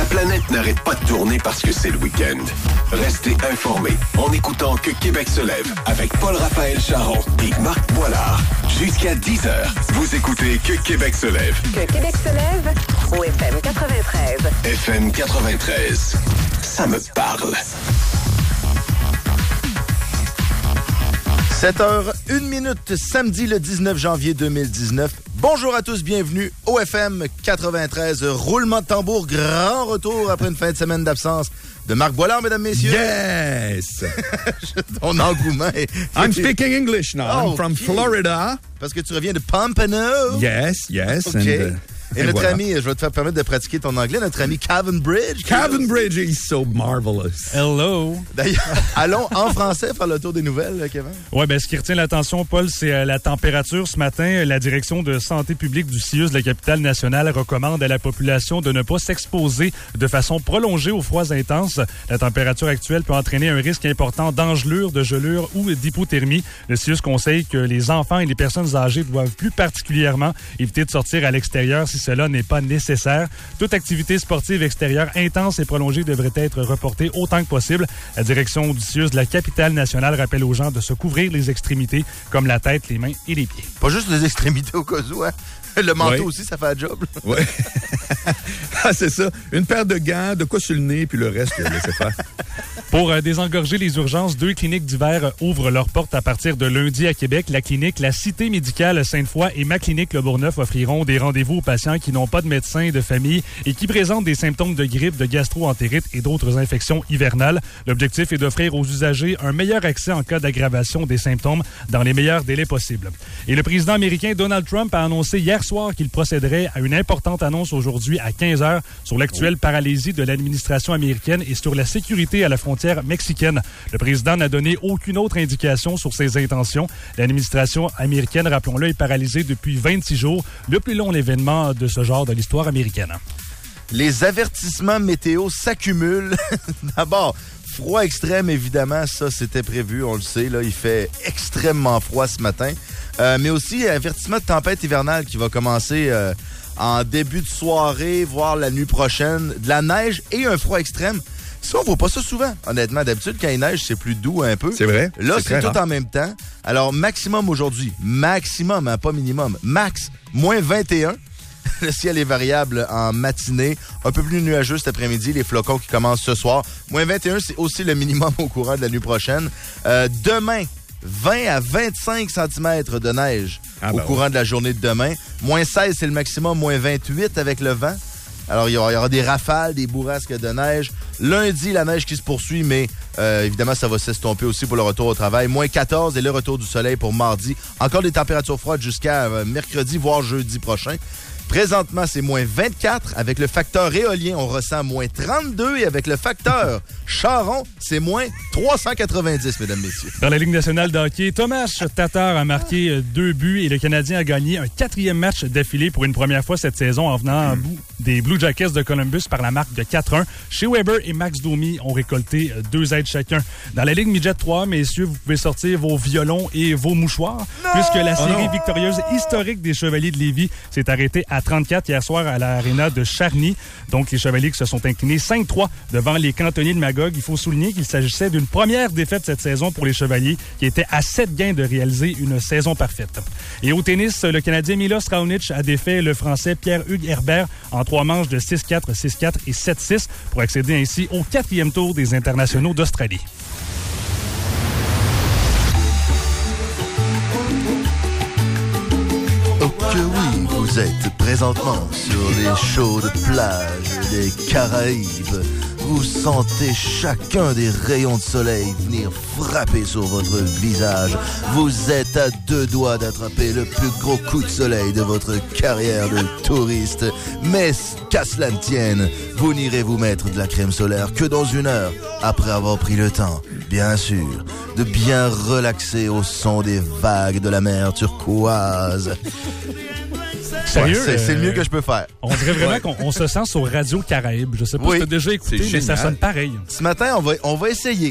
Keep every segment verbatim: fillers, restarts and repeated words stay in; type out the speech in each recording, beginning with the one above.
La planète n'arrête pas de tourner parce que c'est le week-end. Restez informés en écoutant Que Québec se lève avec Paul-Raphaël Charon et Marc Boilard. Jusqu'à dix heures, vous écoutez Que Québec se lève. Que Québec se lève au F M quatre-vingt-treize. F M quatre-vingt-treize. Ça me parle. sept heures une minute, samedi le dix-neuf janvier deux mille dix-neuf. Bonjour à tous, bienvenue au F M quatre-vingt-treize. Roulement de tambour, grand retour après une fin de semaine d'absence de Marc Boilard, mesdames, messieurs. Yes! Ton engouement est... I'm speaking English now. Oh, I'm from okay. Florida. Parce que tu reviens de Pompano. Yes, yes. OK. And, uh, Et and notre voilà. ami, je vais te faire permettre de pratiquer ton anglais, notre ami Calvin Bridge. Calvin Bridge is so marvelous. Hello. D'ailleurs, allons en français faire le tour des nouvelles, Kevin. Oui, ben, ce qui retient l'attention, Paul, c'est euh, la température. Ce matin, la direction de santé publique du C I U S de la capitale nationale recommande à la population de ne pas s'exposer de façon prolongée aux froids intenses. La température actuelle peut entraîner un risque important d'engelure, de gelure ou d'hypothermie. Le C I U S conseille que les enfants et les personnes âgées doivent plus particulièrement éviter de sortir à l'extérieur si cela n'est pas nécessaire. Toute activité sportive extérieure intense et prolongée devrait être reportée autant que possible. La direction du C I U S de la capitale nationale rappelle aux gens de se couvrir les extrémités comme la tête, les mains et les pieds. Pas juste les extrémités au cas où, hein? Le manteau Ouais. aussi, ça fait un job. Oui. Ah, c'est ça. Une paire de gants, de quoi sur le nez, puis le reste, laissez faire. Pour euh, désengorger les urgences, deux cliniques d'hiver ouvrent leurs portes à partir de lundi à Québec. La clinique La Cité médicale Sainte-Foy et ma clinique Le Bourgneuf offriront des rendez-vous aux patients qui n'ont pas de médecin de famille et qui présentent des symptômes de grippe, de gastro-entérite et d'autres infections hivernales. L'objectif est d'offrir aux usagers un meilleur accès en cas d'aggravation des symptômes dans les meilleurs délais possibles. Et le président américain Donald Trump a annoncé hier soir qu'il procéderait à une importante annonce aujourd'hui à quinze heures sur l'actuelle paralysie de l'administration américaine et sur la sécurité à la frontière mexicaine. Le président n'a donné aucune autre indication sur ses intentions. L'administration américaine, rappelons-le, est paralysée depuis vingt-six jours, le plus long événement de ce genre de l'histoire américaine. Les avertissements météo s'accumulent. D'abord, froid extrême, évidemment, ça, c'était prévu, on le sait. Là, il fait extrêmement froid ce matin. Euh, mais aussi, avertissement de tempête hivernale qui va commencer euh, en début de soirée, voire la nuit prochaine. De la neige et un froid extrême. Ça, on voit pas ça souvent, honnêtement. D'habitude, quand il neige, c'est plus doux un peu. C'est vrai. Là, c'est c'est tout rare. en même temps. Alors, maximum aujourd'hui. Maximum, hein, pas minimum. Max, moins vingt et un. Le ciel est variable en matinée. Un peu plus nuageux cet après-midi. Les flocons qui commencent ce soir. Moins vingt et un, c'est aussi le minimum au courant de la nuit prochaine. Euh, demain, vingt à vingt-cinq centimètres de neige Ah au ben courant de la journée de demain. Moins seize, c'est le maximum. Moins vingt-huit avec le vent. Alors, il y, aura, il y aura des rafales, des bourrasques de neige. Lundi, la neige qui se poursuit, mais euh, évidemment, ça va s'estomper aussi pour le retour au travail. Moins quatorze et le retour du soleil pour mardi. Encore des températures froides jusqu'à euh, mercredi, voire jeudi prochain. Présentement, c'est moins vingt-quatre. Avec le facteur éolien, on ressent moins trente-deux. Et avec le facteur Charon, c'est moins trois cent quatre-vingt-dix, mesdames, messieurs. Dans la Ligue nationale de hockey, Thomas Tatar a marqué euh, deux buts et le Canadien a gagné un quatrième match d'affilée pour une première fois cette saison en venant à bout des Blue Jackets de Columbus par la marque de quatre un. Shea Weber et Max Domi ont récolté euh, deux aides chacun. Dans la Ligue Midget trois, messieurs, vous pouvez sortir vos violons et vos mouchoirs puisque la série victorieuse historique des Chevaliers de Lévis s'est arrêtée à trente-quatre hier soir à l'aréna de Charny. Donc, les Chevaliers qui se sont inclinés cinq trois devant les Cantonniers de Magog. Il faut souligner qu'il s'agissait d'une première défaite cette saison pour les Chevaliers qui étaient à sept gains de réaliser une saison parfaite. Et au tennis, le Canadien Milos Raonic a défait le Français Pierre-Hugues Herbert en trois manches de six quatre, six quatre et sept six pour accéder ainsi au quatrième tour des internationaux d'Australie. Oh que oui, vous êtes présentement sur les chaudes plages des Caraïbes. Vous sentez chacun des rayons de soleil venir frapper sur votre visage. Vous êtes à deux doigts d'attraper le plus gros coup de soleil de votre carrière de touriste. Mais qu'à cela ne tienne, vous n'irez vous mettre de la crème solaire que dans une heure, après avoir pris le temps, bien sûr, de bien relaxer au son des vagues de la mer turquoise. Sérieux? Ouais, c'est, c'est le mieux euh, que je peux faire. On dirait vraiment Ouais. qu'on on se sent sur Radio Caraïbe. Je sais pas Oui. si tu as déjà écouté, C'est mais ça génial. sonne pareil. Ce matin, on va, on va essayer.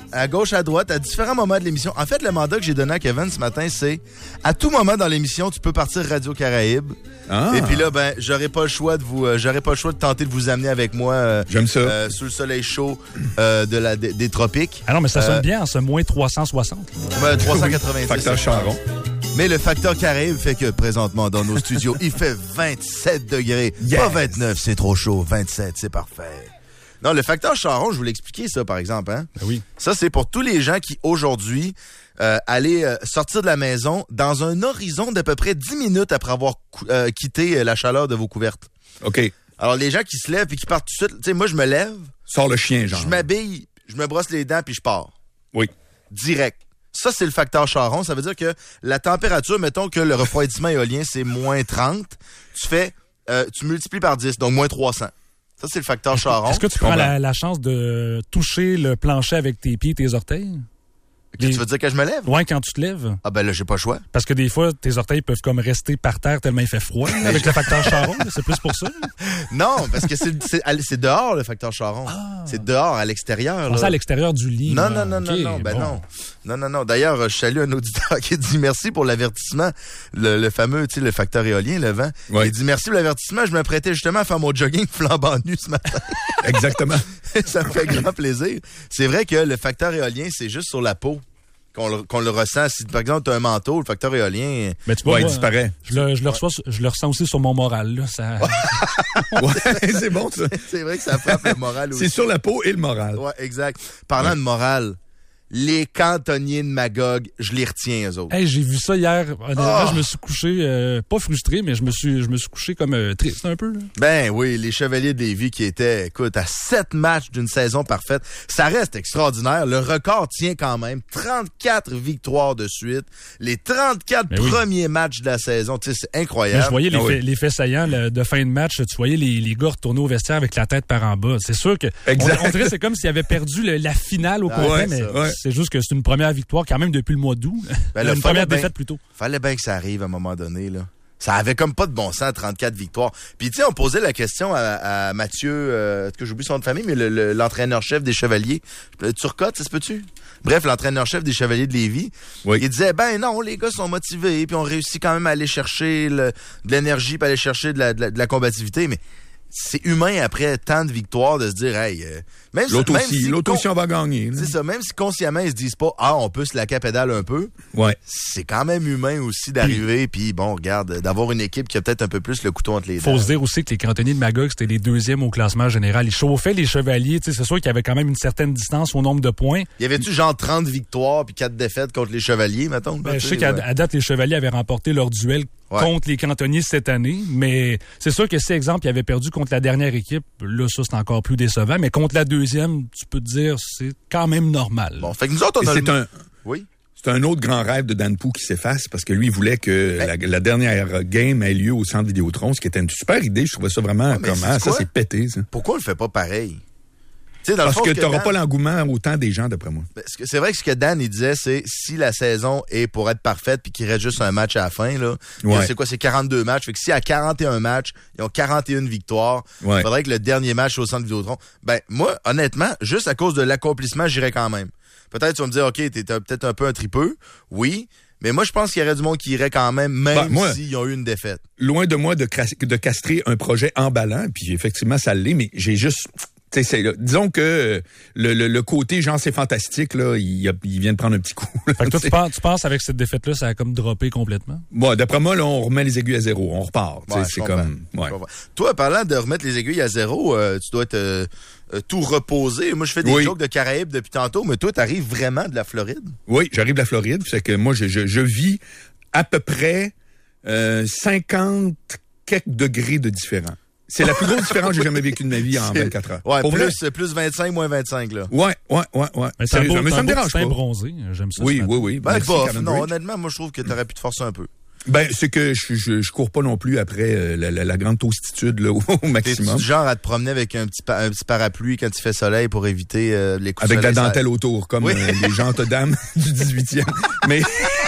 à gauche, à droite, à différents moments de l'émission. En fait, le mandat que j'ai donné à Kevin ce matin, c'est à tout moment dans l'émission, tu peux partir Radio Caraïbe. Ah. Et puis là, ben, j'aurais pas le choix de vous, euh, j'aurais pas le choix de tenter de vous amener avec moi. Euh, J'aime ça. Euh, sous le soleil chaud euh, de la, des, des tropiques. Ah non, mais ça sonne Euh, bien en ce moins trois cent soixante. Ben, trois cent quatre-vingt-dix. Facteur Charon. Mais le facteur Caraïbe fait que présentement dans nos studios, il fait vingt-sept degrés. Yes. Pas vingt-neuf, c'est trop chaud. vingt-sept, c'est parfait. Non, le facteur Charon, je voulais expliquer ça, par exemple. Hein? Ben oui. Ça, c'est pour tous les gens qui, aujourd'hui, euh, allaient euh, sortir de la maison dans un horizon d'à peu près dix minutes après avoir cou- euh, quitté euh, la chaleur de vos couvertes. OK. Alors, les gens qui se lèvent et qui partent tout de suite, tu sais, moi, je me lève, Sors le chien, genre. je m'habille, je me brosse les dents, puis je pars. Oui. Direct. Ça, c'est le facteur Charon. Ça veut dire que la température, mettons que le refroidissement éolien, c'est moins trente, tu fais, euh, tu multiplies par dix, donc moins trois cents. Ça, c'est le facteur Charon. Est-ce que tu prends la, la chance de toucher le plancher avec tes pieds et tes orteils? Que tu veux dire que je me lève? Ouais, quand tu te lèves. Ah ben là, j'ai pas le choix. Parce que des fois, tes orteils peuvent comme rester par terre tellement il fait froid. là, avec le facteur Charon, là, c'est plus pour ça. Non, parce que c'est, c'est, c'est dehors, le facteur Charon. Ah. C'est dehors, à l'extérieur. On là. ça à l'extérieur du lit. Non, là. non, non, Ok, non, non, ben bon. non. Non, non, non. D'ailleurs, je salue un auditeur qui dit merci pour l'avertissement. Le, le fameux, tu sais, le facteur éolien, le vent. Ouais. Il dit merci pour l'avertissement. Je m'apprêtais justement à faire mon jogging flambant nu ce matin. Exactement. Ça me fait grand plaisir. C'est vrai que le facteur éolien, c'est juste sur la peau qu'on le, qu'on le ressent. Si, par exemple, tu as un manteau, le facteur éolien... Mais tu vois, Ouais, il moi, disparaît. Je le, je, le reçois, je le ressens aussi sur mon moral. Là, ça... Ouais, c'est bon, ça. C'est vrai que ça frappe le moral aussi. C'est sur la peau et le moral. Ouais, exact. Parlant Ouais. de morale, les cantonniers de Magog, je les retiens, eux autres. Hey, j'ai vu ça hier. Honnêtement, Oh! je me suis couché, euh, pas frustré, mais je me suis, je me suis couché comme euh, triste un peu. Là. Ben oui, les Chevaliers de Lévis qui étaient, écoute, à sept matchs d'une saison parfaite. Ça reste extraordinaire. Le record tient quand même. trente-quatre victoires de suite. Les trente-quatre Ben oui. premiers matchs de la saison. Tu sais, c'est Mais incroyable. je voyais les, Ah oui. faits, les faits saillants là, de fin de match. Tu voyais les, les gars retourner au vestiaire avec la tête par en bas. C'est sûr que Exact. on, on dirait que c'est comme s'ils avaient perdu le- la finale au Ah, complet, ouais, mais ça, ouais. c'est juste que c'est une première victoire quand même depuis le mois d'août. Ben, le une fun, première ben, défaite plutôt. Fallait bien que ça arrive à un moment donné, là. Ça avait comme pas de bon sens, trente-quatre victoires. Puis, tu sais, on posait la question à, à Mathieu, euh, est-ce que j'oublie son nom de famille, mais le, le- l'entraîneur-chef des Chevaliers. Euh, Turcotte, ça se peut-tu? Bref, l'entraîneur-chef des Chevaliers de Lévis. Oui. Il disait, ben non, les gars sont motivés, puis on réussit quand même à aller chercher le- de l'énergie, puis aller chercher de la, de la, de la combativité, mais c'est humain après tant de victoires de se dire, hey, euh, même si, L'autre même aussi, si l'autre con- aussi, on va gagner. là. c'est ça, même si consciemment ils se disent pas, ah, on peut se la pédale un peu, Ouais. c'est quand même humain aussi d'arriver, puis bon, regarde, d'avoir une équipe qui a peut-être un peu plus le couteau entre les dents. Faut se dire aussi que les cantonniers de Magog, c'était les deuxièmes au classement général. Ils chauffaient les Chevaliers. Tu sais, c'est sûr qu'il y avait quand même une certaine distance au nombre de points. Y avait-tu genre trente victoires puis quatre défaites contre les Chevaliers, mettons? Ben, Tu je sais, sais qu'à ouais. à date, les Chevaliers avaient remporté leur duel Ouais. contre les cantonniers cette année. Mais c'est sûr que si, exemple, ils avaient perdu contre la dernière équipe, là, ça, c'est encore plus décevant. Mais contre la deuxième, tu peux te dire, c'est quand même normal. Bon, fait que nous autres, Et on a c'est le... un, Oui? c'est un autre grand rêve de Dan Pou qui s'efface parce que lui, il voulait que la, la dernière game ait lieu au Centre Vidéotron, ce qui était une super idée. Je trouvais ça vraiment mais comme, c'est ah, ça, quoi? c'est pété, ça. Pourquoi on le fait pas pareil? Tu sais, dans le Parce fond, que ce t'auras Dan- pas l'engouement autant des gens, d'après moi. Ben, ce que- c'est vrai que ce que Dan, il disait, c'est si la saison est pour être parfaite puis qu'il reste juste un match à la fin, là, Ouais. c'est quoi, c'est quarante-deux matchs. Fait que si à quarante et un matchs, ils ont quarante et une victoires, Ouais. il faudrait que le dernier match soit au Centre Vidéotron. Ben, moi, honnêtement, juste à cause de l'accomplissement, j'irais quand même. Peut-être tu vas me dire, OK, t'es un- peut-être un peu un tripeux. Oui. Mais moi, je pense qu'il y aurait du monde qui irait quand même, même Ben, moi- s'ils ont eu une défaite. Loin de moi de, cras- de castrer un projet emballant, puis effectivement, ça l'est, mais j'ai juste... tu sais, c'est, là, disons que euh, le, le, le côté genre c'est fantastique, là, il, a- il vient de prendre un petit coup. là, Fait que toi, tu sais. tu penses, tu penses avec cette défaite-là, ça a comme droppé complètement? Bon, d'après moi, là, on remet les aiguilles à zéro, on repart. tu sais, Ouais, je c'est comprends. comme... Ouais. Je comprends. Toi, parlant de remettre les aiguilles à zéro, euh, tu dois être euh, euh, tout reposé. Moi, je fais des Oui. jokes de Caraïbes depuis tantôt, mais toi, t'arrives vraiment de la Floride? Oui, j'arrive de la Floride, c'est que moi, je, je, je vis à peu près euh, cinquante quelques degrés de différent. C'est la plus grosse différence que j'ai jamais vécue de ma vie en C'est- vingt-quatre heures. Ouais, Pour vrai? plus, plus vingt-cinq, moins vingt-cinq, là. Ouais, ouais, ouais, ouais. Mais c'est un Sérieusement, beau, mais c'est ça un me beau dérange teint pas. bronzé. J'aime ça. Oui, ce oui, matin. oui. Ben, Merci, bof, Karen non, Drake. honnêtement, moi, je trouve que t'aurais pu te forcer un peu. Ben, c'est que je, je, je cours pas non plus après euh, la, la, la grande tostitude là, au, au T'es maximum. du genre à te promener avec un petit, pa- un petit parapluie quand il fait soleil pour éviter euh, les coups Avec de de la soleil. dentelle autour, comme Oui. euh, les jantes dames du dix-huitième. Mais...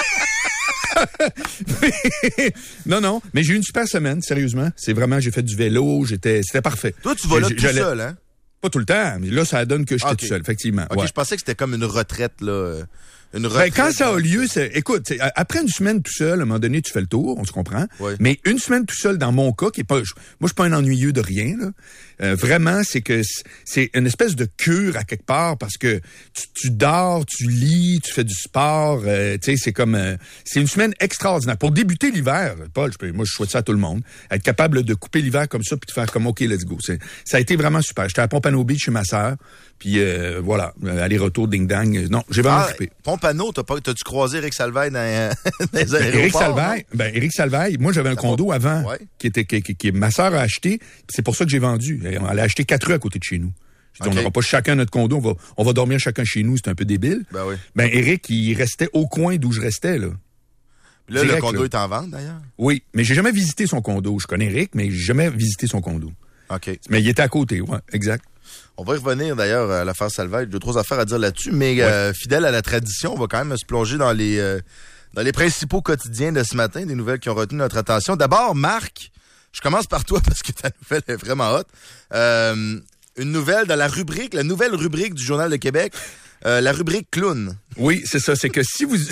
non, non, mais j'ai eu une super semaine, sérieusement. C'est vraiment, j'ai fait du vélo, j'étais, c'était parfait. Toi, tu vas là J'ai- tout j'allais- seul, hein? Pas tout le temps, mais là, ça donne que j'étais okay. tout seul, effectivement. OK, ouais. je pensais que c'était comme une retraite, là. Une Ben, retraite. quand ça a lieu, c'est, écoute, c'est, après une semaine tout seul, à un moment donné, tu fais le tour, on se comprend. Oui. Mais une semaine tout seul, dans mon cas, qui est pas, je, moi, je suis pas un ennuyeux de rien, là. Euh, vraiment, c'est que c'est une espèce de cure à quelque part parce que tu, tu dors, tu lis, tu fais du sport, euh, tu sais, c'est comme, euh, c'est une semaine extraordinaire. Pour débuter l'hiver, Paul, je peux, moi, je souhaite ça à tout le monde, être capable de couper l'hiver comme ça puis de faire comme, OK, let's go. C'est, ça a été vraiment super. J'étais à Pompano Beach chez ma sœur, puis euh, voilà, aller-retour, ding-dang. Non, j'ai vraiment Ah, occupé. Pompano, t'as pas, t'as-tu croisé Eric Salvaille dans, dans les Ben, aéroports? Éric Salvaille, ben, Éric Salvaille, moi, j'avais un Ça condo va. avant, Ouais. qui était, qui, qui, qui ma sœur a acheté, puis c'est pour ça que j'ai vendu. Elle a acheté quatre rues à côté de chez nous. J'ai dit, Okay. on n'aura pas chacun notre condo, on va, on va dormir chacun chez nous, c'est un peu débile. Ben oui. Ben, Éric, il restait au coin d'où je restais, là. Puis là, Direct, le condo là. est en vente, d'ailleurs? Oui, mais j'ai jamais visité son condo. Je connais Éric, mais j'ai jamais visité son condo. OK. Mais il était à côté, ouais, exact. On va y revenir d'ailleurs à l'affaire Salvaille. Deux, trois affaires à dire là-dessus, mais Ouais. euh, fidèle à la tradition, on va quand même se plonger dans les euh, dans les principaux quotidiens de ce matin, des nouvelles qui ont retenu notre attention. D'abord, Marc, je commence par toi parce que ta nouvelle est vraiment hot. Euh, une nouvelle dans la rubrique, la nouvelle rubrique du Journal de Québec, euh, la rubrique clown. Oui, c'est ça. C'est que si vous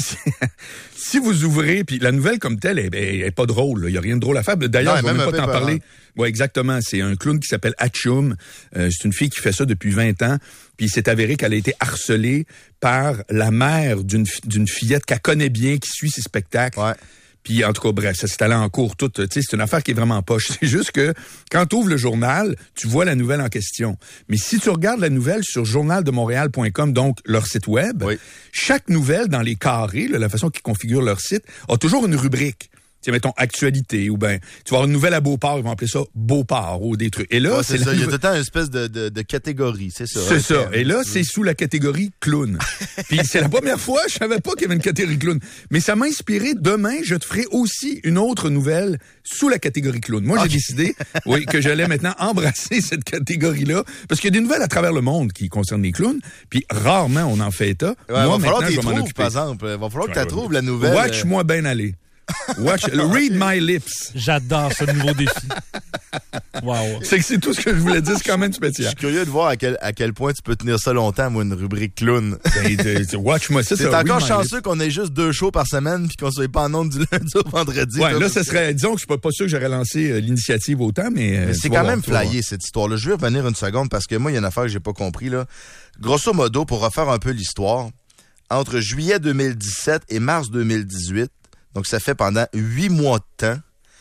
si vous ouvrez, puis la nouvelle comme telle, elle, elle est pas drôle. Il y a rien de drôle à faire. D'ailleurs, Non, je vais même même un pas peu t'en épeurant. parler. Oui, exactement. C'est un clown qui s'appelle Atchoum. Euh, c'est une fille qui fait ça depuis vingt ans. Puis il s'est avéré qu'elle a été harcelée par la mère d'une fi- d'une fillette qu'elle connaît bien, qui suit ses spectacles. Ouais. Puis en tout cas, bref, ça s'est allé en cours tout. Tu sais, c'est une affaire qui est vraiment poche. C'est juste que quand tu ouvres le journal, tu vois la nouvelle en question. Mais si tu regardes la nouvelle sur journal de montréal point com, donc leur site web, Oui. chaque nouvelle dans les carrés, là, la façon qu'ils configurent leur site, a toujours une rubrique. Tu sais, mettons, actualité, ou ben, tu vas avoir une nouvelle à Beauport, ils vont appeler ça Beauport, ou des trucs. Et là, Ouais, c'est c'est ça. la Il y a tout nouvelle- le temps une espèce de, de, de catégorie, c'est ça. c'est Ok. ça. Et là, c'est sous la catégorie clown. Puis c'est la première fois, je savais pas qu'il y avait une catégorie clown. Mais ça m'a inspiré. Demain, je te ferai aussi une autre nouvelle sous la catégorie clown. Moi, j'ai Ok. décidé, oui, que j'allais maintenant embrasser cette catégorie-là. Parce qu'il y a des nouvelles à travers le monde qui concernent les clowns. Puis rarement, on en fait état. Ouais, Moi, va falloir maintenant, que je tu vais m'en trouves, occuper. par exemple. Va falloir que tu Ouais, trouves la nouvelle. Watch-moi bien aller. Watch, read my lips. J'adore ce nouveau défi. Wow. C'est que c'est tout ce que je voulais dire. C'est quand même Je spécial. suis curieux de voir à quel, à quel point tu peux tenir ça longtemps, moi, une rubrique clown. Ben, de- de- Watch-moi ça. C'est ça, encore read my chanceux qu'on ait juste deux shows par semaine puis qu'on soit pas en ondes du lundi au vendredi. Ouais, Toi, là, parce ça que- serait, disons que je suis pas, pas sûr que j'aurais lancé euh, l'initiative autant, mais. euh, Mais tu c'est vas quand voir, même tu vas voir. flyé, cette histoire-là. Je vais revenir une seconde parce que moi, il y a une affaire que j'ai pas compris, là. Grosso modo, pour refaire un peu l'histoire, entre juillet deux mille dix-sept et mars deux mille dix-huit, donc ça fait pendant huit mois de temps,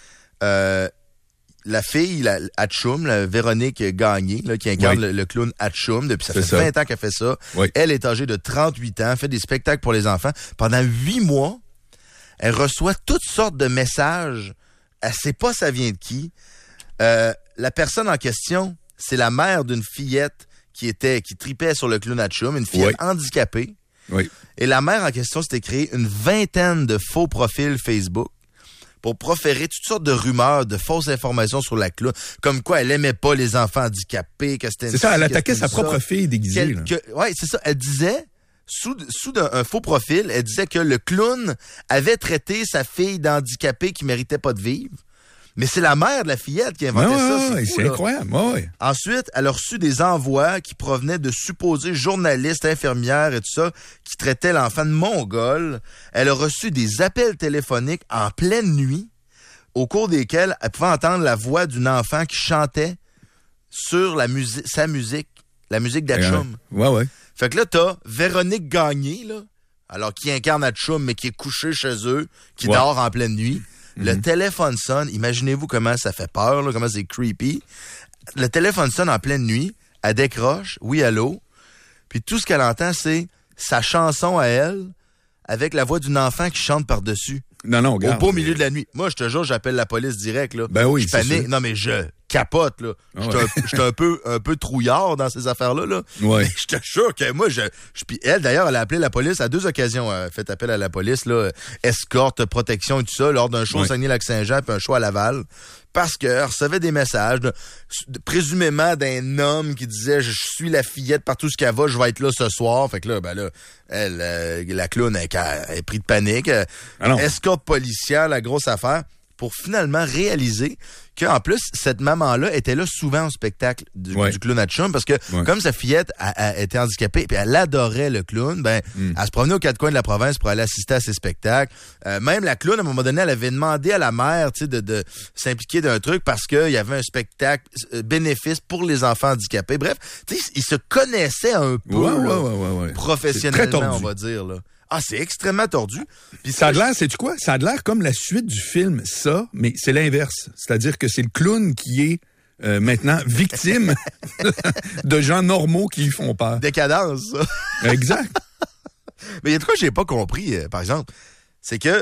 euh, la fille, la Atchoum, la Véronique Gagné, là, qui incarne Oui. le, le clown Atchoum, depuis ça C'est fait ça. vingt ans qu'elle fait ça. Oui. Elle est âgée de trente-huit ans, fait des spectacles pour les enfants. Pendant huit mois, elle reçoit toutes sortes de messages. Elle sait pas ça vient de qui. Euh, la personne en question, c'est la mère d'une fillette qui était, qui tripait sur le clown Atchoum, une fillette Oui. handicapée. Oui. Et la mère en question s'était créé une vingtaine de faux profils Facebook pour proférer toutes sortes de rumeurs, de fausses informations sur la clown, comme quoi elle aimait pas les enfants handicapés, que c'était une C'est ça, elle ci, que attaquait c'était sa une propre ça. fille déguisée. Quel- là. que- ouais, c'est ça. Elle disait, sous, sous d'un- un faux profil, elle disait que le clown avait traité sa fille d'handicapée qui méritait pas de vivre. Mais c'est la mère de la fillette qui inventait Ouais, ça. ouais, C'est, ouais, fou, c'est là. incroyable. Ouais, ouais. Ensuite, elle a reçu des envois qui provenaient de supposés journalistes, infirmières et tout ça, qui traitaient l'enfant de mongol. Elle a reçu des appels téléphoniques en pleine nuit, au cours desquels elle pouvait entendre la voix d'un enfant qui chantait sur la musique, sa musique, la musique d'Atchoum. Ouais, ouais. Fait que là, t'as Véronique Gagné, là, alors qui incarne Atchoum, mais qui est couché chez eux, qui Ouais. dort en pleine nuit. Le téléphone sonne. Imaginez-vous comment ça fait peur, là, comment c'est creepy. Le téléphone sonne en pleine nuit. Elle décroche. Oui, allô. Puis tout ce qu'elle entend, c'est sa chanson à elle avec la voix d'une enfant qui chante par-dessus. Non, non, Au regarde. beau milieu de la nuit. Moi, je te jure, j'appelle la police direct, là. Ben oui, je c'est panique. sûr. Non, mais je capote, là. Ah J'étais ouais. un, j'étais un peu, un peu trouillard dans ces affaires-là, là. Ouais. Mais je te jure que moi, je, je puis elle, d'ailleurs, elle a appelé la police à deux occasions. Elle a fait appel à la police, là. Escorte, protection et tout ça, lors d'un show au Ouais. Saguenay-Lac-Saint-Jean puis un show à Laval. Parce qu'elle recevait des messages, de- de- présumément d'un homme qui disait, je suis la fillette partout ce qu'elle va, je vais être là ce soir. Fait que là, ben là, elle, euh, la clown, elle, elle est prise de panique. Ah non. Escorte policière, la grosse affaire. pour finalement réaliser qu'en plus, cette maman-là était là souvent au spectacle du, ouais. du clown à Chum, parce que ouais. comme sa fillette a, a, était handicapée et elle adorait le clown, ben mm. elle se promenait aux quatre coins de la province pour aller assister à ses spectacles. Euh, même la clown, à un moment donné, elle avait demandé à la mère, tu sais, de, de s'impliquer d'un truc parce qu'il y avait un spectacle euh, bénéfice pour les enfants handicapés. Bref, tu sais, ils se connaissaient un peu ouais, là, ouais, ouais, ouais. professionnellement, on va dire là. Ah, c'est extrêmement tordu. Puis ça a l'air, sais-tu quoi? Ça a l'air comme la suite du film, ça, mais c'est l'inverse. C'est-à-dire que c'est le clown qui est euh, maintenant victime de gens normaux qui lui font peur. Décadence, ça. Exact. Mais il y a de quoi que j'ai pas compris, euh, par exemple. C'est que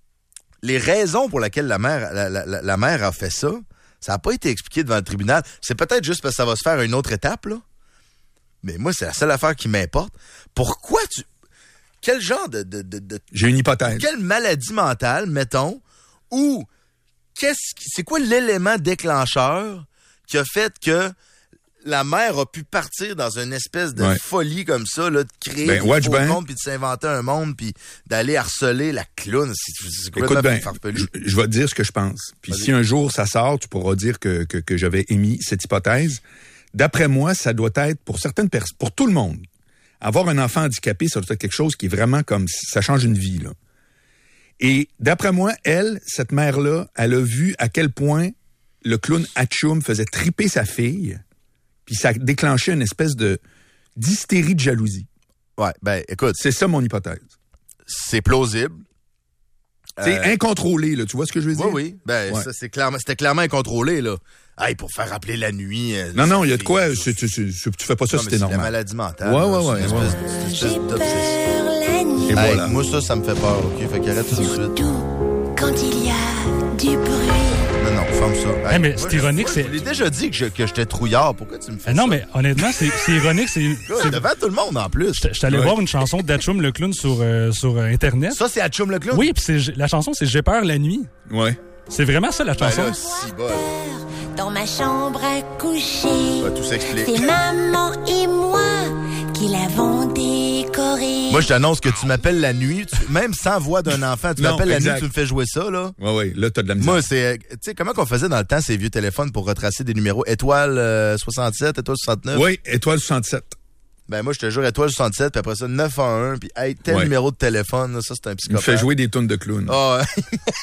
les raisons pour lesquelles la mère, la, la, la mère a fait ça, ça n'a pas été expliqué devant le tribunal. C'est peut-être juste parce que ça va se faire à une autre étape, là. Mais moi, c'est la seule affaire qui m'importe. Pourquoi tu... Quel genre de, de, de, de... J'ai une hypothèse. Quelle maladie mentale, mettons, ou qu'est-ce qui, c'est quoi l'élément déclencheur qui a fait que la mère a pu partir dans une espèce de ouais. folie comme ça, là, de créer ben, un faux ben. monde, puis de s'inventer un monde, puis d'aller harceler la clown. C'est, c'est Écoute bien, je, je vais te dire ce que je pense. Puis Vas-y. Si un jour ça sort, tu pourras dire que, que, que j'avais émis cette hypothèse. D'après moi, ça doit être pour certaines personnes, pour tout le monde. Avoir un enfant handicapé, ça doit être quelque chose qui est vraiment comme... Ça change une vie, là. Et d'après moi, elle, cette mère-là, elle a vu à quel point le clown Hatchoum faisait triper sa fille, puis ça a déclenché une espèce de d'hystérie de jalousie. Ouais, ben, écoute... C'est ça mon hypothèse. C'est plausible. C'est euh... incontrôlé, là. Tu vois ce que je veux dire? Oui, oui. Ben, ouais. ça, c'est clairement, c'était clairement incontrôlé, là. Hey, pour faire rappeler la nuit. Euh, non, non, il y a de quoi. Tu, tu, tu, tu fais pas ça non, si t'es normal. C'est la maladie mentale. Ouais, ouais, ouais. C'est une espèce, ouais. espèce d'obsession. Et hey, voilà. Moi, ça, ça me fait peur, OK? Fait qu'arrête tout de suite. Surtout quand il y a du bruit. Non, non, ferme ça. Hey, hey, mais moi, c'est ironique, moi, c'est... Je l'ai déjà dit que, je, que j'étais trouillard. Pourquoi tu me fais eh ça? Non, mais honnêtement, c'est, c'est ironique. C'est, c'est... Devant tout le monde, en plus. Je suis allé ouais. voir une chanson d'Hatchoum le clown sur, euh, sur Internet. Ça, c'est Hatchoum le clown? Oui, puis c'est, la chanson, c'est « J'ai peur la nuit ». Ouais. C'est vraiment ça, la chanson. Ben là, si bol. Dans ma chambre à coucher. Bah, tout s'explique. C'est maman et moi qui l'avons décoré. Moi, je t'annonce que tu m'appelles la nuit, tu, même sans voix d'un enfant, tu non, m'appelles exact. La nuit, tu me fais jouer ça, là. Oui, oui, là, t'as de la misère. Moi, c'est, tu sais, comment qu'on faisait dans le temps, ces vieux téléphones pour retracer des numéros? Étoile euh, soixante-sept, étoile soixante-neuf? Oui, étoile soixante-sept. Ben, moi, je te jure, étoile soixante-sept, puis après ça, neuf un un, puis hey, tel ouais. numéro de téléphone, là, ça, c'est un psychopathe. Il me fait jouer des tunes de clown. Ah, oh,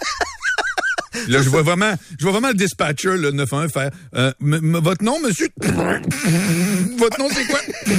là, je vois vraiment, je vois vraiment le dispatcher, le neuf un un, faire, euh, m- m- votre nom, monsieur? Votre nom, c'est quoi?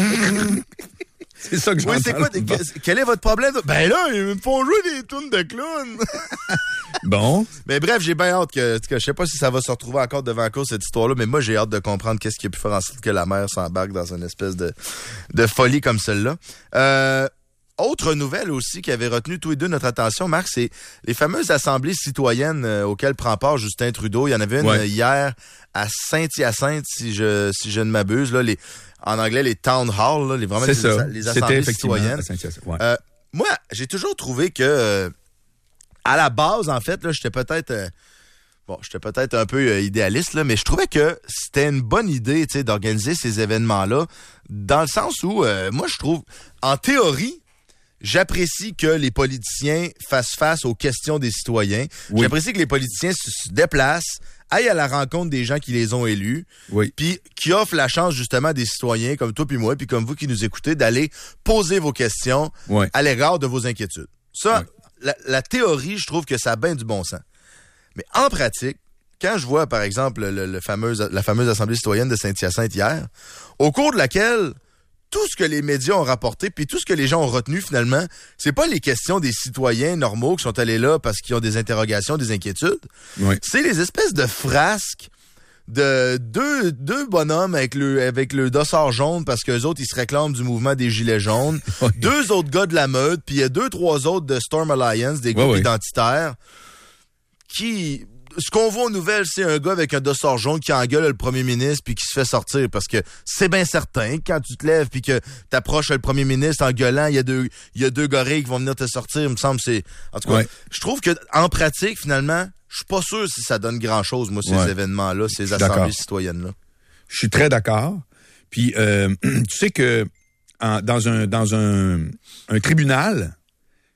C'est ça que j'entends. Oui, c'est quoi? Que, quel est votre problème? Ben là, ils me font jouer des tunes de clown. Bon. Mais bref, j'ai bien hâte que, que, je sais pas si ça va se retrouver encore devant la course, cette histoire-là, mais moi, j'ai hâte de comprendre qu'est-ce qui a pu faire en sorte que la mère s'embarque dans une espèce de, de folie comme celle-là. Euh, Autre nouvelle aussi qui avait retenu tous les deux notre attention, Marc, c'est les fameuses assemblées citoyennes euh, auxquelles prend part Justin Trudeau. Il y en avait une ouais. euh, hier à Saint-Hyacinthe, si je si je ne m'abuse. Là, les, en anglais, les town halls, là, les, vraiment c'est les, ça. les assemblées citoyennes. Ouais. Euh, moi, j'ai toujours trouvé que, euh, à la base, en fait, là, j'étais peut-être... Euh, Bon, j'étais peut-être un peu euh, idéaliste, là, mais je trouvais que c'était une bonne idée, tu sais, d'organiser ces événements-là, dans le sens où, euh, moi, je trouve, en théorie, j'apprécie que les politiciens fassent face aux questions des citoyens. Oui. J'apprécie que les politiciens se, se déplacent, aillent à la rencontre des gens qui les ont élus, oui. puis qui offrent la chance, justement, à des citoyens comme toi puis moi, puis comme vous qui nous écoutez, d'aller poser vos questions oui. à l'égard de vos inquiétudes. Ça, oui. la, la théorie, je trouve que ça a bien du bon sens. Mais en pratique, quand je vois, par exemple, le, le fameuse, la fameuse Assemblée citoyenne de Saint-Hyacinthe hier, au cours de laquelle tout ce que les médias ont rapporté, puis tout ce que les gens ont retenu, finalement, c'est pas les questions des citoyens normaux qui sont allés là parce qu'ils ont des interrogations, des inquiétudes. Oui. C'est les espèces de frasques de deux, deux bonhommes avec le, avec le dossard jaune parce qu'eux autres, ils se réclament du mouvement des Gilets jaunes. Oui. Deux autres gars de la meute, puis il y a deux, trois autres de Storm Alliance, des groupes oui, oui. identitaires. Qui, ce qu'on voit aux nouvelles, c'est un gars avec un dossard jaune qui engueule le premier ministre puis qui se fait sortir parce que c'est bien certain quand tu te lèves puis que t'approches le premier ministre en gueulant, il y a deux, il y a deux gorilles qui vont venir te sortir, il me semble, c'est, en tout cas, ouais. je trouve que, en pratique, finalement, je suis pas sûr si ça donne grand chose, moi, ces ouais. événements-là, ces assemblées d'accord. citoyennes-là. Je suis très d'accord. Puis, euh, tu sais que, en, dans un, dans un, un tribunal,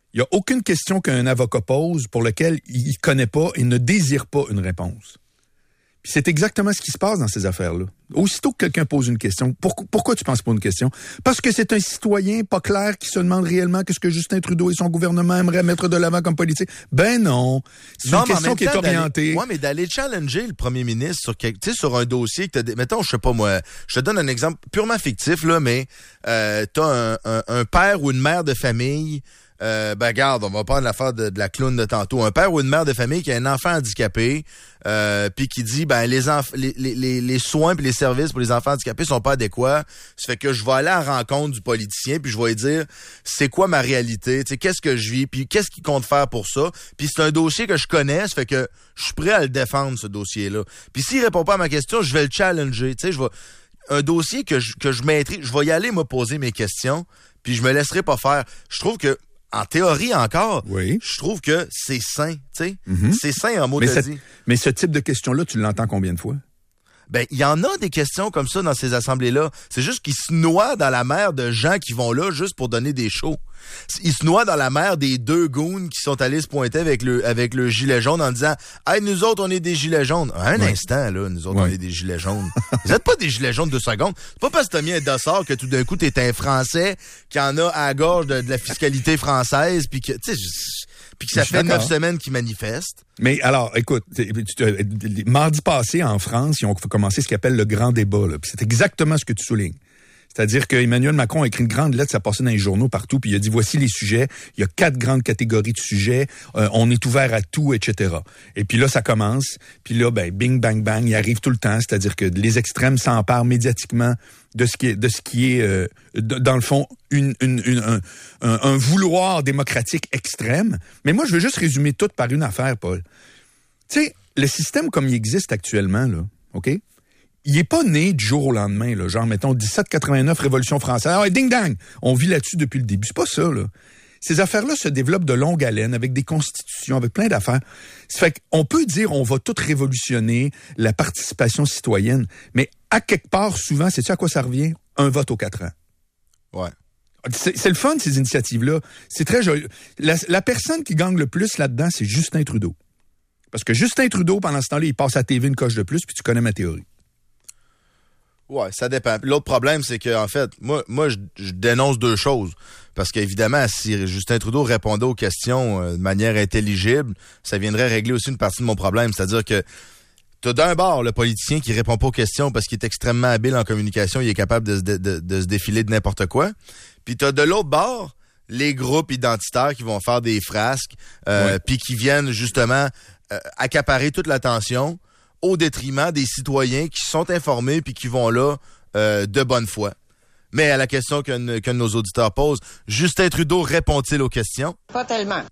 Il n'y a aucune question qu'un avocat pose pour laquelle il ne connaît pas et ne désire pas une réponse. Puis c'est exactement ce qui se passe dans ces affaires-là. Aussitôt que quelqu'un pose une question, pourquoi, pourquoi tu penses pas une question? Parce que c'est un citoyen pas clair qui se demande réellement qu'est-ce que Justin Trudeau et son gouvernement aimeraient mettre de l'avant comme politique. Ben non. C'est non, une question qui est orientée. Oui, mais d'aller challenger le premier ministre sur, tu sais, sur un dossier que t'as, mettons, je sais pas moi, je te donne un exemple purement fictif, là, mais euh, t'as un, un, un père ou une mère de famille. Euh, ben regarde, on va prendre l'affaire de, de la clown de tantôt. Un père ou une mère de famille qui a un enfant handicapé, euh, puis qui dit ben les, enf- les, les, les soins puis les services pour les enfants handicapés sont pas adéquats. Ça fait que je vais aller à la rencontre du politicien puis je vais lui dire c'est quoi ma réalité, tu sais qu'est-ce que je vis, puis qu'est-ce qu'il compte faire pour ça. Puis c'est un dossier que je connais, ça fait que je suis prêt à le défendre ce dossier-là. Puis s'il répond pas à ma question, je vais le challenger, tu sais, je vais un dossier que je que je maîtrise, je vais y aller me poser mes questions, puis je me laisserai pas faire. Je trouve que en théorie encore, oui. Je trouve que c'est sain, tu sais. Mm-hmm. C'est sain en mot mais, de cette, dit. mais ce type de question-là, tu l'entends combien de fois? Ben, il y en a des questions comme ça dans ces assemblées-là. C'est juste qu'ils se noient dans la mer de gens qui vont là juste pour donner des shows. Ils se noient dans la mer des deux goons qui sont allés se pointer avec le avec le gilet jaune en disant « Hey, nous autres, on est des gilets jaunes. » Un ouais. instant, là, nous autres, ouais. on est des gilets jaunes. Vous êtes pas des gilets jaunes deux secondes. C'est pas parce que t'as mis un dossard que tout d'un coup, t'es un Français qui en a à la gorge de, de la fiscalité française puis que, tu sais, puis que ça fait neuf semaines qu'ils manifestent. Mais alors, écoute, mardi passé, en France, ils ont commencé ce qu'ils appellent le grand débat. Là. Puis c'est exactement ce que tu soulignes. C'est-à-dire qu'Emmanuel Macron a écrit une grande lettre, ça passait dans les journaux partout, puis il a dit, voici les sujets, il y a quatre grandes catégories de sujets, euh, on est ouvert à tout, et cetera. Et puis là, ça commence, puis là, ben, bing, bang, bang, il arrive tout le temps, c'est-à-dire que les extrêmes s'emparent médiatiquement de ce qui est, de ce qui est euh, de, dans le fond, une, une, une, un, un, un vouloir démocratique extrême. Mais moi, je veux juste résumer tout par une affaire, Paul. Tu sais, le système comme il existe actuellement, là, OK? Il est pas né du jour au lendemain, là, genre, mettons, dix-sept quatre-vingt-neuf, Révolution française. Ah, ding-dang! On vit là-dessus depuis le début. C'est pas ça, là. Ces affaires-là se développent de longue haleine, avec des constitutions, avec plein d'affaires. Ça fait qu'on peut dire on va tout révolutionner la participation citoyenne, mais à quelque part, souvent, sais-tu à quoi ça revient? Un vote aux quatre ans. Ouais. C'est, c'est le fun, ces initiatives-là. C'est très joli. La, la personne qui gagne le plus là-dedans, c'est Justin Trudeau. Parce que Justin Trudeau, pendant ce temps-là, il passe à la T V une coche de plus, puis tu connais ma théorie. Ouais, ça dépend. L'autre problème, c'est que en fait, moi, moi, je, je dénonce deux choses. Parce qu'évidemment, si Justin Trudeau répondait aux questions euh, de manière intelligible, ça viendrait régler aussi une partie de mon problème. C'est-à-dire que t'as d'un bord le politicien qui répond pas aux questions parce qu'il est extrêmement habile en communication, il est capable de, de, de, de se défiler de n'importe quoi. Puis t'as de l'autre bord les groupes identitaires qui vont faire des frasques, euh, ouais. puis qui viennent justement euh, accaparer toute l'attention au détriment des citoyens qui sont informés puis qui vont là euh, de bonne foi. Mais à la question qu'un, qu'un de nos auditeurs pose, Justin Trudeau répond-il aux questions? Pas tellement.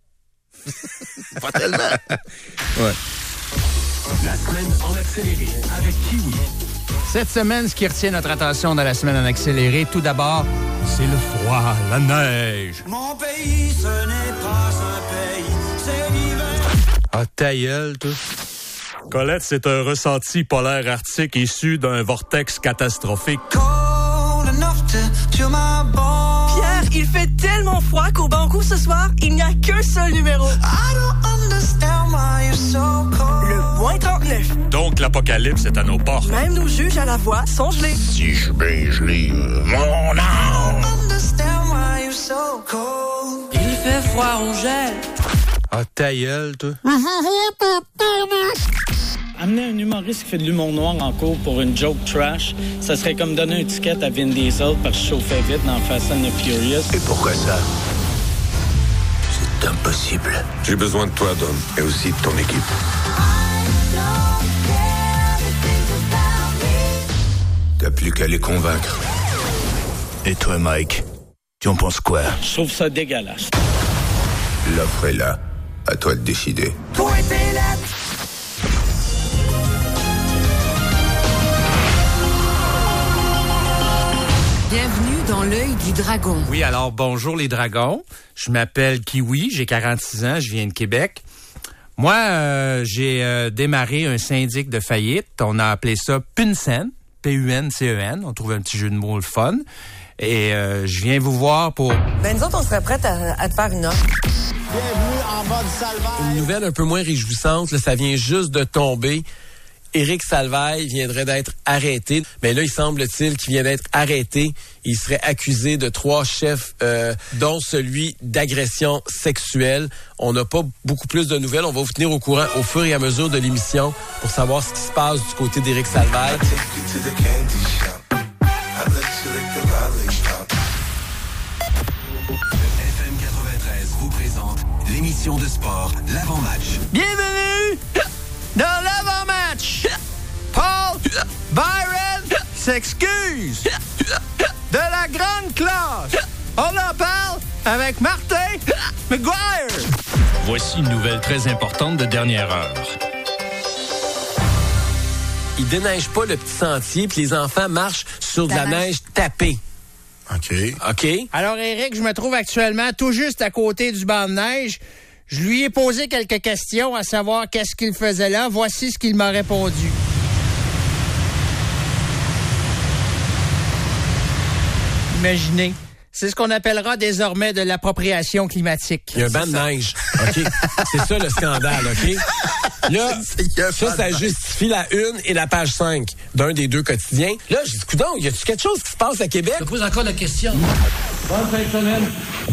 Pas tellement. Ouais. La semaine en accéléré avec Kiwi. Cette semaine, ce qui retient notre attention dans la semaine en accéléré, tout d'abord, c'est le froid, la neige. Mon pays, ce n'est pas un pays, c'est l'hiver. Ah, ta gueule, toi. Colette, c'est un ressenti polaire arctique issu d'un vortex catastrophique. Cold enough to chill my bones. Pierre, il fait tellement froid qu'au banco ce soir, il n'y a qu'un seul numéro. I don't understand why you're so cold. Le point trente-neuf. Donc, l'apocalypse est à nos portes. Même nos juges à la voix sont gelés. Si je suis gelé, mon âme. Understand why you're so cold. Il fait froid, on gèle. Ah, ta gueule, toi. Amener un humoriste qui fait de l'humour noir en cours pour une joke trash, ça serait comme donner un ticket à Vin Diesel parce que je chauffais vite dans Fast and the Furious. Et pourquoi ça? C'est impossible. J'ai besoin de toi, Dom, et aussi de ton équipe. T'as plus qu'à les convaincre. Et toi, Mike, tu en penses quoi? Je trouve ça dégueulasse. L'offre est là. À toi de décider. Toi et tes lettres. Bienvenue dans l'œil du dragon. Oui, alors bonjour les dragons. Je m'appelle Kiwi, j'ai quarante-six ans, je viens de Québec. Moi, euh, j'ai euh, démarré un syndic de faillite. On a appelé ça P U N S E N, P U N C E N. On trouve un petit jeu de mots le fun. Et euh, je viens vous voir pour... Ben nous autres, on serait prêts à, à te faire une offre. Bienvenue en mode Salvaille. Une nouvelle un peu moins réjouissante, là, ça vient juste de tomber. Éric Salvaille viendrait d'être arrêté. Mais là, il semble-t-il qu'il vient d'être arrêté. Il serait accusé de trois chefs, euh, dont celui d'agression sexuelle. On n'a pas beaucoup plus de nouvelles. On va vous tenir au courant au fur et à mesure de l'émission pour savoir ce qui se passe du côté d'Éric Salvaille. L'émission de sport, l'avant-match. Bienvenue dans l'avant-match. Paul Byron s'excuse de la grande classe. On en parle avec Martin McGuire. Voici une nouvelle très importante de dernière heure. Il déneige pas le petit sentier, puis les enfants marchent sur de la neige tapée. OK. OK. Alors, Éric, je me trouve actuellement tout juste à côté du banc de neige. Je lui ai posé quelques questions à savoir qu'est-ce qu'il faisait là. Voici ce qu'il m'a répondu. Imaginez. C'est ce qu'on appellera désormais de l'appropriation climatique. Il y a un banc de neige. OK. C'est ça le scandale, OK? Là, ça, ça justifie la une et la page cinq d'un des deux quotidiens. Là, je dis, coudonc, y a-tu quelque chose qui se passe à Québec? Je pose encore la question. Bonne fin de semaine.